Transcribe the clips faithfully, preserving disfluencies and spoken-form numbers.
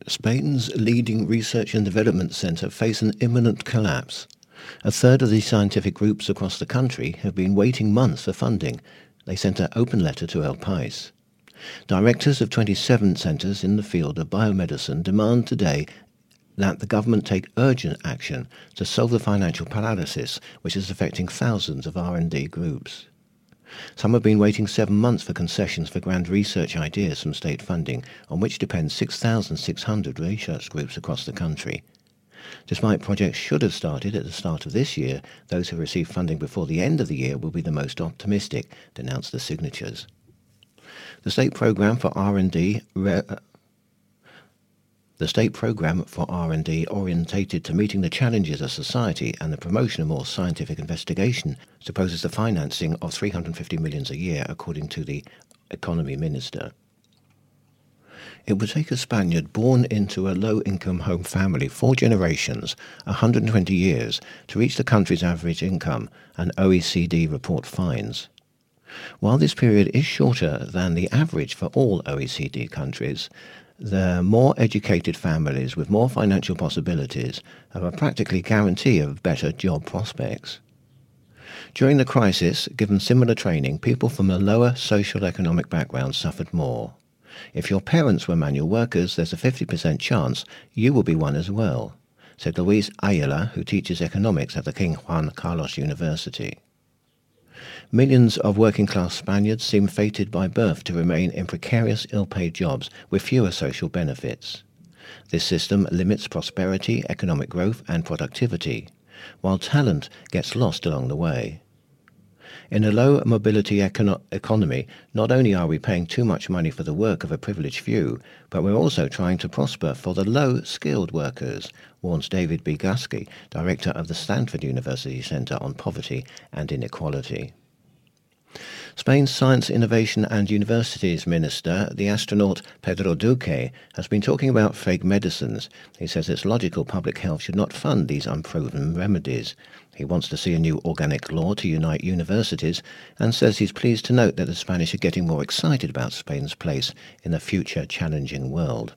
Spain's leading research and development centre face an imminent collapse. A third of the scientific groups across the country have been waiting months for funding. They sent an open letter to El País. Directors of twenty-seven centres in the field of biomedicine demand today that the government take urgent action to solve the financial paralysis which is affecting thousands of R and D groups. Some have been waiting seven months for concessions for grand research ideas from state funding, on which depend six thousand six hundred research groups across the country. Despite projects should have started at the start of this year, those who receive funding before the end of the year will be the most optimistic, denounced the signatures. The state programme for R and D re- The state programme for R and D orientated to meeting the challenges of society and the promotion of more scientific investigation supposes the financing of three hundred fifty million dollars a year, according to the economy minister. It would take a Spaniard born into a low-income home family four generations, one hundred twenty years, to reach the country's average income, an O E C D report finds. While this period is shorter than the average for all O E C D countries, the more educated families with more financial possibilities have a practically guarantee of better job prospects. During the crisis, given similar training, people from a lower socio-economic background suffered more. If your parents were manual workers, there's a fifty percent chance you will be one as well, said Luis Ayala, who teaches economics at the King Juan Carlos University. Millions of working-class Spaniards seem fated by birth to remain in precarious, ill-paid jobs with fewer social benefits. This system limits prosperity, economic growth and productivity, while talent gets lost along the way. In a low-mobility econo- economy, not only are we paying too much money for the work of a privileged few, but we're also trying to prosper for the low-skilled workers, warns David B. Gusky, director of the Stanford University Center on Poverty and Inequality. Spain's Science, Innovation and Universities Minister, the astronaut Pedro Duque, has been talking about fake medicines. He says it's logical public health should not fund these unproven remedies. He wants to see a new organic law to unite universities and says he's pleased to note that the Spanish are getting more excited about Spain's place in the future challenging world.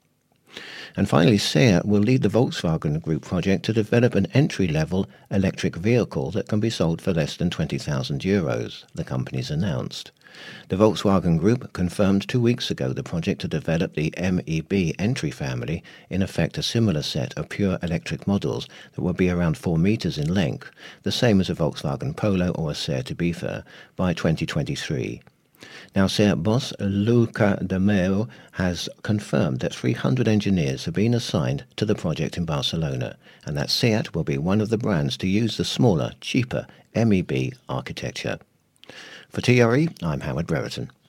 And finally, SEAT will lead the Volkswagen Group project to develop an entry-level electric vehicle that can be sold for less than twenty thousand euros, the company's announced. The Volkswagen Group confirmed two weeks ago the project to develop the M E B entry family, in effect a similar set of pure electric models that will be around four metres in length, the same as a Volkswagen Polo or a Seat Ibiza, by twenty twenty-three. Now, SEAT boss Luca De Meo has confirmed that three hundred engineers have been assigned to the project in Barcelona, and that SEAT will be one of the brands to use the smaller, cheaper M E B architecture. For T R E, I'm Howard Brereton.